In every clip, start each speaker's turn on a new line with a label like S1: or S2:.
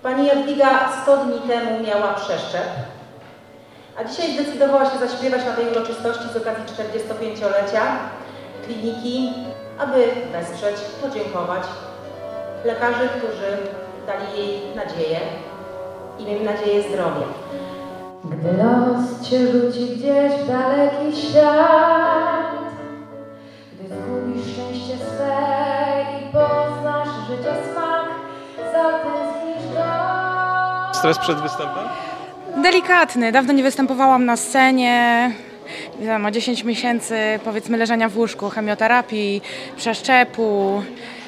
S1: Pani Jadwiga 100 dni temu miała przeszczep, a dzisiaj zdecydowała się zaśpiewać na tej uroczystości z okazji 45-lecia kliniki, aby wesprzeć, podziękować lekarzy, którzy dali jej nadzieję i miejmy nadzieję zdrowie.
S2: Gdy los cię rzuci gdzieś w daleki świat, gdy zgubisz szczęście swe i poznasz życia smak, zatęsknisz go.
S3: Stres przed występem?
S4: Delikatny. Dawno nie występowałam na scenie. Wiadomo, 10 miesięcy powiedzmy leżenia w łóżku, chemioterapii, przeszczepu.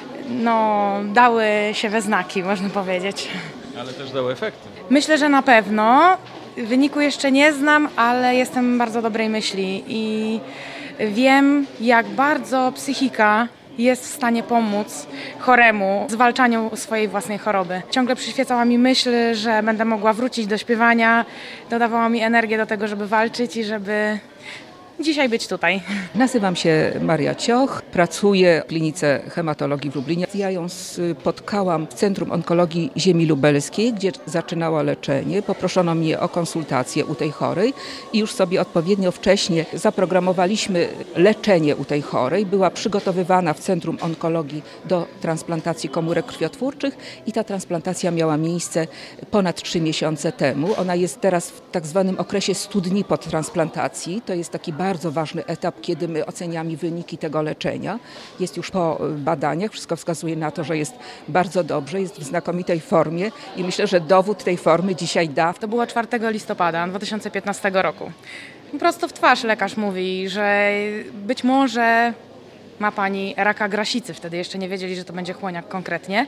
S4: No, dały się we znaki, można powiedzieć.
S3: Ale też dały efekty.
S4: Myślę, że na pewno. Wyniku jeszcze nie znam, ale jestem bardzo dobrej myśli i wiem, jak bardzo psychika jest w stanie pomóc choremu w zwalczaniu swojej własnej choroby. Ciągle przyświecała mi myśl, że będę mogła wrócić do śpiewania, dodawała mi energię do tego, żeby walczyć i żeby dzisiaj być tutaj.
S5: Nazywam się Maria Cioch, pracuję w klinice hematologii w Lublinie. Ja ją spotkałam w Centrum Onkologii Ziemi Lubelskiej, gdzie zaczynała leczenie. Poproszono mnie o konsultację u tej chorej i już sobie odpowiednio wcześnie zaprogramowaliśmy leczenie u tej chorej. Była przygotowywana w Centrum Onkologii do transplantacji komórek krwiotwórczych i ta transplantacja miała miejsce ponad 3 miesiące temu. Ona jest teraz w tak zwanym okresie 100 dni po transplantacji. To jest taki bardzo ważny etap, kiedy my oceniamy wyniki tego leczenia. Jest już po badaniach, wszystko wskazuje na to, że jest bardzo dobrze, jest w znakomitej formie i myślę, że dowód tej formy dzisiaj da.
S4: To było 4 listopada 2015 roku. Prosto w twarz lekarz mówi, że być może ma pani raka grasicy. Wtedy jeszcze nie wiedzieli, że to będzie chłoniak konkretnie.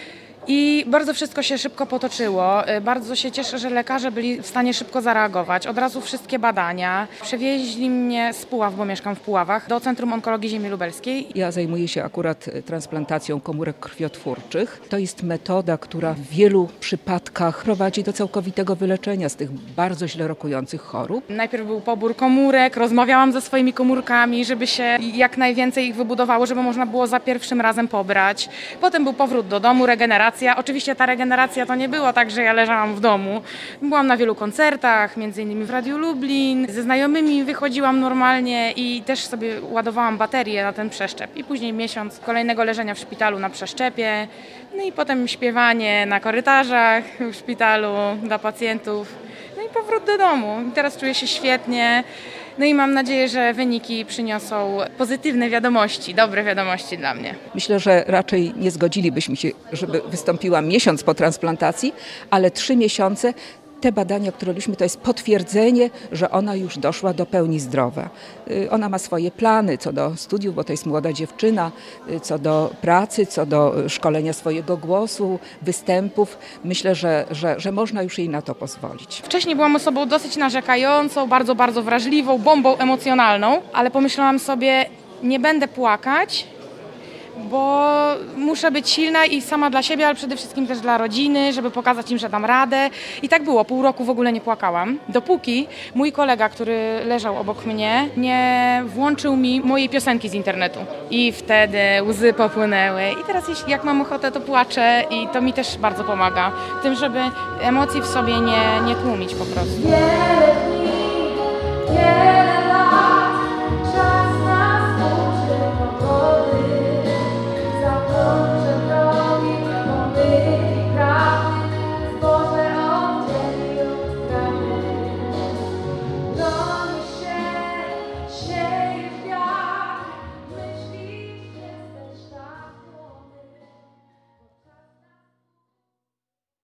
S4: I bardzo wszystko się szybko potoczyło. Bardzo się cieszę, że lekarze byli w stanie szybko zareagować. Od razu wszystkie badania. Przewieźli mnie z Puław, bo mieszkam w Puławach, do Centrum Onkologii Ziemi Lubelskiej.
S5: Ja zajmuję się akurat transplantacją komórek krwiotwórczych. To jest metoda, która w wielu przypadkach prowadzi do całkowitego wyleczenia z tych bardzo źle rokujących chorób.
S4: Najpierw był pobór komórek, rozmawiałam ze swoimi komórkami, żeby się jak najwięcej ich wybudowało, żeby można było za pierwszym razem pobrać. Potem był powrót do domu, regeneracja. Oczywiście ta regeneracja to nie było tak, że ja leżałam w domu. Byłam na wielu koncertach, między innymi w Radiu Lublin. Ze znajomymi wychodziłam normalnie i też sobie ładowałam baterię na ten przeszczep. I później miesiąc kolejnego leżenia w szpitalu na przeszczepie. No i potem śpiewanie na korytarzach w szpitalu dla pacjentów. No i powrót do domu. I teraz czuję się świetnie. No i mam nadzieję, że wyniki przyniosą pozytywne wiadomości, dobre wiadomości dla mnie.
S5: Myślę, że raczej nie zgodzilibyśmy się, żeby wystąpiła miesiąc po transplantacji, ale 3 miesiące. Te badania, które robiliśmy, to jest potwierdzenie, że ona już doszła do pełni zdrowa. Ona ma swoje plany co do studiów, bo to jest młoda dziewczyna, co do pracy, co do szkolenia swojego głosu, występów. Myślę, że można już jej na to pozwolić.
S4: Wcześniej byłam osobą dosyć narzekającą, bardzo, bardzo wrażliwą, bombą emocjonalną, ale pomyślałam sobie, nie będę płakać, bo muszę być silna i sama dla siebie, ale przede wszystkim też dla rodziny, żeby pokazać im, że dam radę. I tak było, pół roku w ogóle nie płakałam, dopóki mój kolega, który leżał obok mnie, nie włączył mi mojej piosenki z internetu. I wtedy łzy popłynęły. I teraz jak mam ochotę, to płaczę i to mi też bardzo pomaga w tym, żeby emocji w sobie nie tłumić po prostu.
S2: Wiele dni,